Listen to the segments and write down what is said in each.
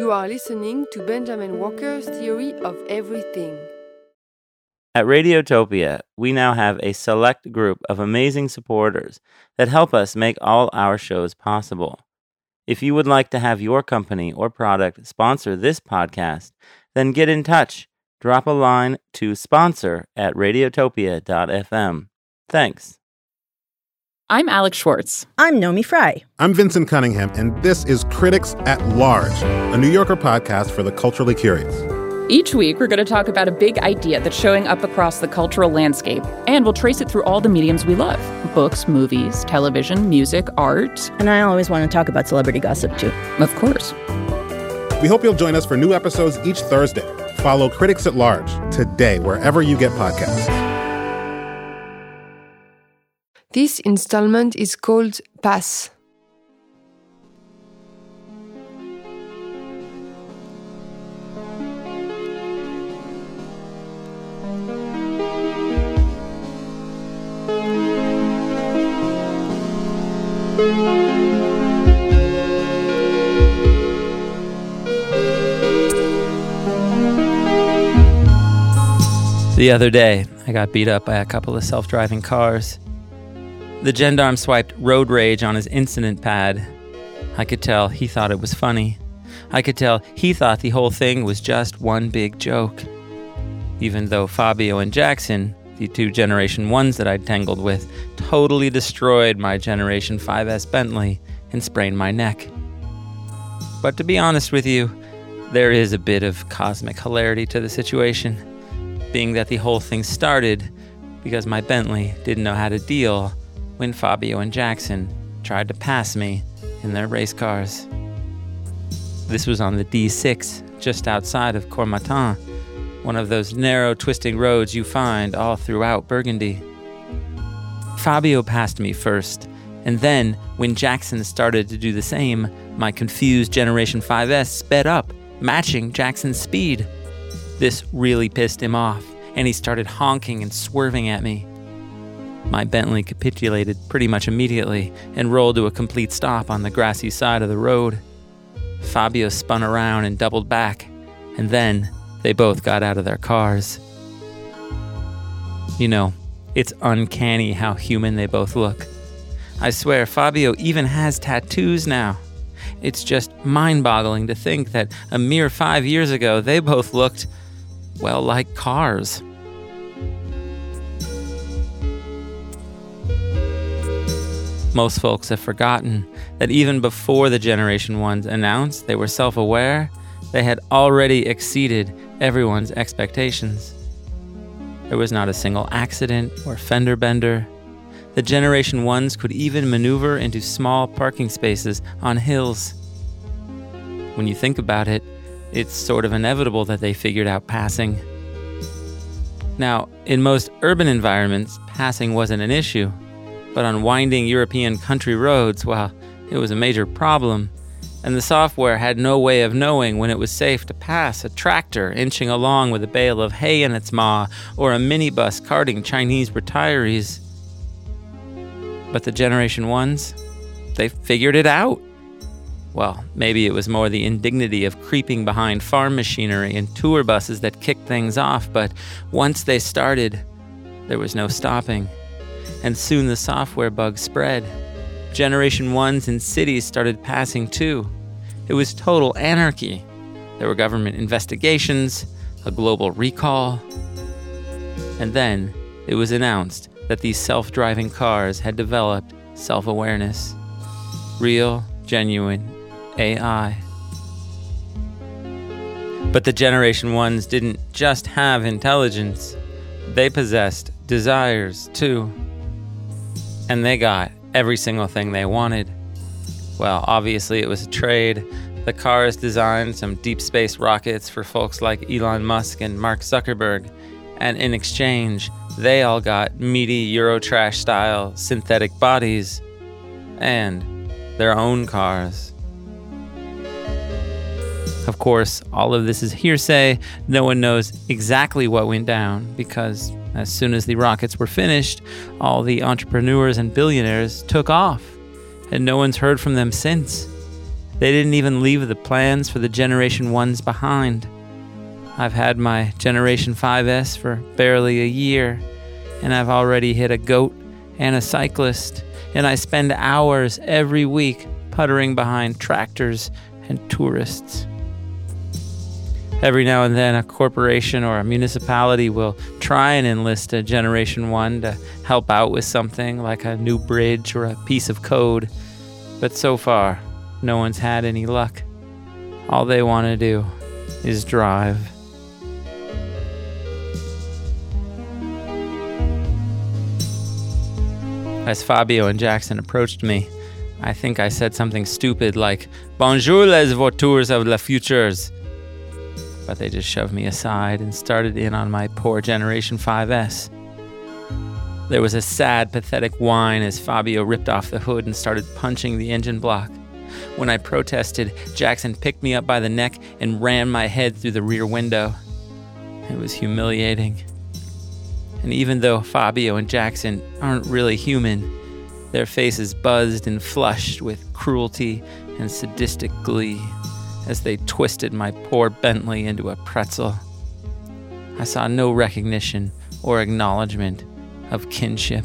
You are listening to Benjamin Walker's Theory of Everything. At Radiotopia, we now have a select group of amazing supporters that help us make all our shows possible. If you would like to have your company or product sponsor this podcast, then get in touch. Drop a line to sponsor@radiotopia.fm. Thanks. I'm Alex Schwartz. I'm Nomi Fry. I'm Vincent Cunningham, and this is Critics at Large, a New Yorker podcast for the culturally curious. Each week, we're going to talk about a big idea that's showing up across the cultural landscape, and we'll trace it through all the mediums we love: books, movies, television, music, art. And I always want to talk about celebrity gossip, too. Of course. We hope you'll join us for new episodes each Thursday. Follow Critics at Large today, wherever you get podcasts. This installment is called Pass. The other day, I got beat up by a couple of self-driving cars. The gendarme swiped road rage on his incident pad. I could tell he thought it was funny. I could tell he thought the whole thing was just one big joke. Even though Fabio and Jackson, the two Generation 1s that I'd tangled with, totally destroyed my Generation 5S Bentley and sprained my neck. But to be honest with you, there is a bit of cosmic hilarity to the situation, being that the whole thing started because my Bentley didn't know how to deal when Fabio and Jackson tried to pass me in their race cars. This was on the D6, just outside of Cormatin, one of those narrow, twisting roads you find all throughout Burgundy. Fabio passed me first, and then, when Jackson started to do the same, my confused Generation 5S sped up, matching Jackson's speed. This really pissed him off, and he started honking and swerving at me. My Bentley capitulated pretty much immediately and rolled to a complete stop on the grassy side of the road. Fabio spun around and doubled back, and then they both got out of their cars. You know, it's uncanny how human they both look. I swear, Fabio even has tattoos now. It's just mind-boggling to think that a mere 5 years ago they both looked, well, like cars. Most folks have forgotten that even before the Generation 1s announced they were self-aware, they had already exceeded everyone's expectations. There was not a single accident or fender bender. The Generation 1s could even maneuver into small parking spaces on hills. When you think about it, it's sort of inevitable that they figured out passing. Now, in most urban environments, passing wasn't an issue. But on winding European country roads, well, it was a major problem, and the software had no way of knowing when it was safe to pass a tractor inching along with a bale of hay in its maw or a minibus carting Chinese retirees. But the Generation 1s, they figured it out. Well, maybe it was more the indignity of creeping behind farm machinery and tour buses that kicked things off, but once they started, there was no stopping. And soon the software bug spread. Generation 1s in cities started passing too. It was total anarchy. There were government investigations, a global recall. And then it was announced that these self-driving cars had developed self-awareness. Real, genuine AI. But the Generation 1s didn't just have intelligence. They possessed desires too. And they got every single thing they wanted. Well, obviously it was a trade. The cars designed some deep space rockets for folks like Elon Musk and Mark Zuckerberg. And in exchange, they all got meaty Eurotrash-style synthetic bodies and their own cars. Of course, all of this is hearsay. No one knows exactly what went down because as soon as the rockets were finished, all the entrepreneurs and billionaires took off, and no one's heard from them since. They didn't even leave the plans for the Generation 1s behind. I've had my Generation 5S for barely a year, and I've already hit a goat and a cyclist, and I spend hours every week puttering behind tractors and tourists. Every now and then, a corporation or a municipality will try and enlist a Generation 1 to help out with something like a new bridge or a piece of code. But so far, no one's had any luck. All they want to do is drive. As Fabio and Jackson approached me, I think I said something stupid like, "Bonjour les voitures of la futures." But they just shoved me aside and started in on my poor Generation 5S. There was a sad, pathetic whine as Fabio ripped off the hood and started punching the engine block. When I protested, Jackson picked me up by the neck and ran my head through the rear window. It was humiliating. And even though Fabio and Jackson aren't really human, their faces buzzed and flushed with cruelty and sadistic glee as they twisted my poor Bentley into a pretzel. I saw no recognition or acknowledgement of kinship.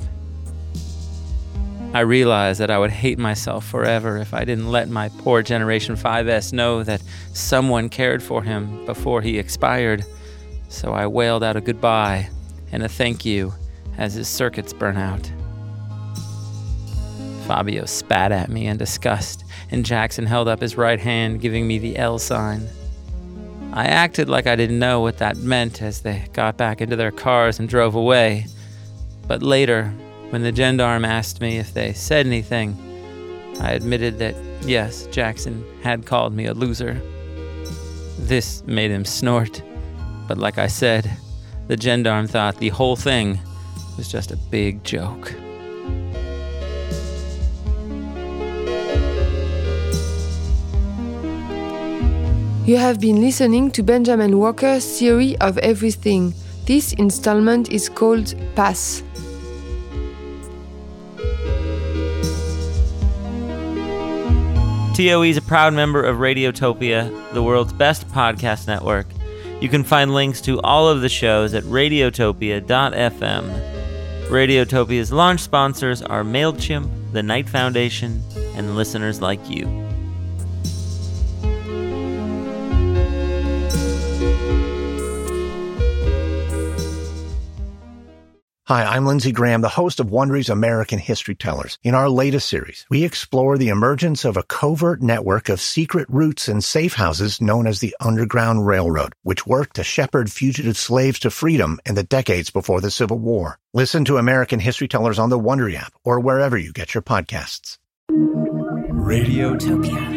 I realized that I would hate myself forever if I didn't let my poor Generation 5S know that someone cared for him before he expired, so I wailed out a goodbye and a thank you as his circuits burn out. Fabio spat at me in disgust, and Jackson held up his right hand, giving me the L sign. I acted like I didn't know what that meant as they got back into their cars and drove away. But later, when the gendarme asked me if they said anything, I admitted that, yes, Jackson had called me a loser. This made him snort, but like I said, the gendarme thought the whole thing was just a big joke. You have been listening to Benjamin Walker's Theory of Everything. This installment is called Pass. TOE is a proud member of Radiotopia, the world's best podcast network. You can find links to all of the shows at radiotopia.fm. Radiotopia's launch sponsors are MailChimp, the Knight Foundation, and listeners like you. Hi, I'm Lindsey Graham, the host of Wondery's American History Tellers. In our latest series, we explore the emergence of a covert network of secret routes and safe houses known as the Underground Railroad, which worked to shepherd fugitive slaves to freedom in the decades before the Civil War. Listen to American History Tellers on the Wondery app or wherever you get your podcasts. Radiotopia.